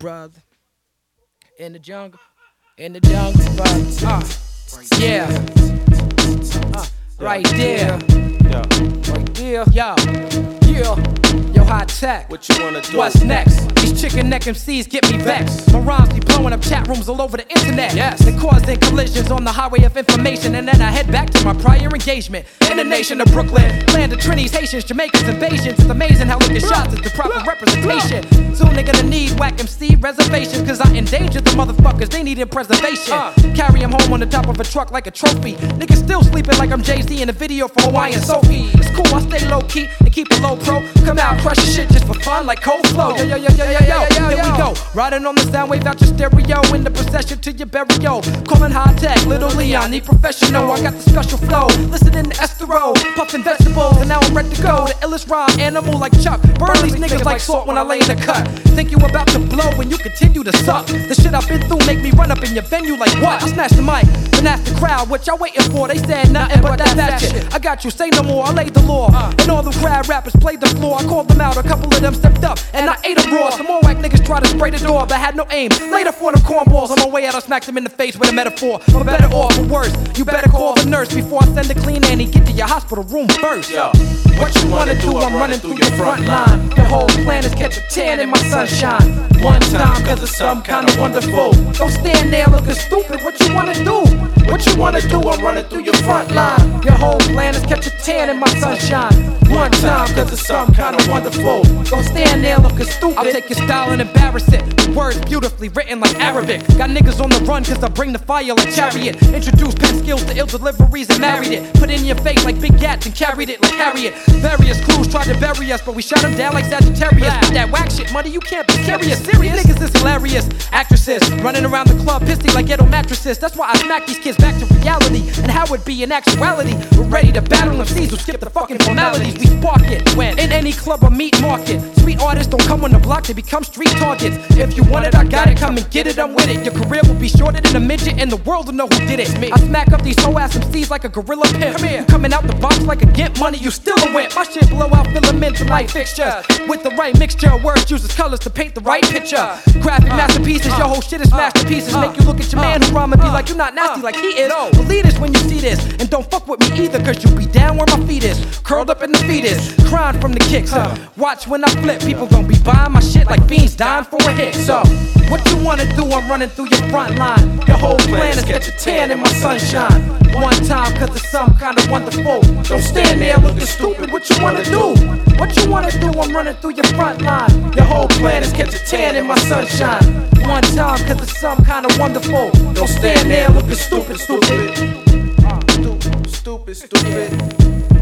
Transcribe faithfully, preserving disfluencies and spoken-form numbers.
brother. In the jungle, in the jungle, brother. Uh, yeah, uh, right there, Yeah. right there, yo, yeah. Yo, high tech. What you wanna do? What's next? These chicken neck M Cs get me vexed. My rhymes be blowing up chat rooms all over the internet. Yes. They causing collisions on the highway of information. And then I head back to my prior engagement in the nation of Brooklyn. Land of Trinis, Haitians, Jamaicans, and Bajans. It's amazing how looking shots is the proper representation. Soon they gonna need whack M C reservations. Cause I endangered the motherfuckers, they needin' preservation. Uh. Carry them home on the top of a truck like a trophy. Niggas still sleeping like I'm Jay-Z in a video for Hawaiian Sophie. It's cool, I stay low key and keep a low pro. Come out, crush shit just for fun like cold flow. Yo, yo, yo, yo, yo, yo, here we go. Riding on the sound wave out your stereo in the procession to your burial. Calling high tech, little Leon, need professional. I got the special flow. Listening to Estero, puffing vegetables, and now I'm ready to go. The illest rhyme animal like Chuck. Burn these niggas like salt when I lay in the cut. Think you about to blow when you continue to suck. The shit I've been through make me run up in your venue like what? I snatched the mic, then asked the crowd what y'all waiting for. They said nothing but that, that shit. I got you, say no more, I laid the law. And all the crowd rappers played the floor. I called them out, a couple of them stepped up, and I ate them raw. Some more whack niggas tried to spray the door, but had no aim. Later for them cornballs, on my way out I smacked them in the face with a metaphor. For better or for worse, you better call the nurse before I send a clean Annie. Get to your hospital room first. Yo, What you wanna do, I'm running through your front line. Your whole plan is catch a tan in my sunshine. One time, cause it's some kind of wonderful. Don't stand there looking stupid, what you wanna do? What you wanna do, I'm running through your front line. Your whole plan is catch a tan in my sunshine. One time, cause it's some kind of wonderful. Don't stand there looking stupid. I'll take your style and embarrass it. The words beautifully written like Arabic. Got niggas on the run cause I bring the fire like Chariot. Introduce pen skills to ill deliveries and married it. Put in your face like big gats and carried it like Harriet. Various crews tried to bury us, but we shot them down like Sagittarius. With that whack shit, money, you can't be serious. Serious niggas is hilarious. Actresses running around the club pissy like ghetto mattresses. That's why I smack these kids back to reality and how it be in actuality. We're ready to battle M Cs who skip the fucking formalities. We spark it when in any club or meat market. Sweet artists don't come on the block, they become street targets. If you want it, I got it, come and get it, I'm with it. Your career will be shorter than a midget and the world will know who did it. I smack up these whole ass M Cs like a gorilla pimp. Come here. You coming out the box like a get money, you still a wimp. My shit blow out filaments and light fixtures. With the right mixture of words, uses colors to paint the right picture. Graphic masterpieces, your whole shit is masterpieces. Make you look at your man who rhyme and be like, you not nasty like he is. Believe this when you see this, and don't fuck with me either, cause you be down where my feet is. Curled up in the fetus, crying from the kicks. Uh, watch when I flip, people gon' be buying my shit like fiends dying for a hit. So, what you wanna do, I'm running through your front line. Your whole plan is catch a tan in my sunshine. One time, cause it's some kind of wonderful. Don't stand there looking stupid, what you wanna do? What you wanna do, I'm running through your front line. Your whole plan is catch a tan in my sunshine. One time, cause it's some kind of wonderful. Don't stand there looking stupid, stupid. Uh, stupid, stupid, stupid.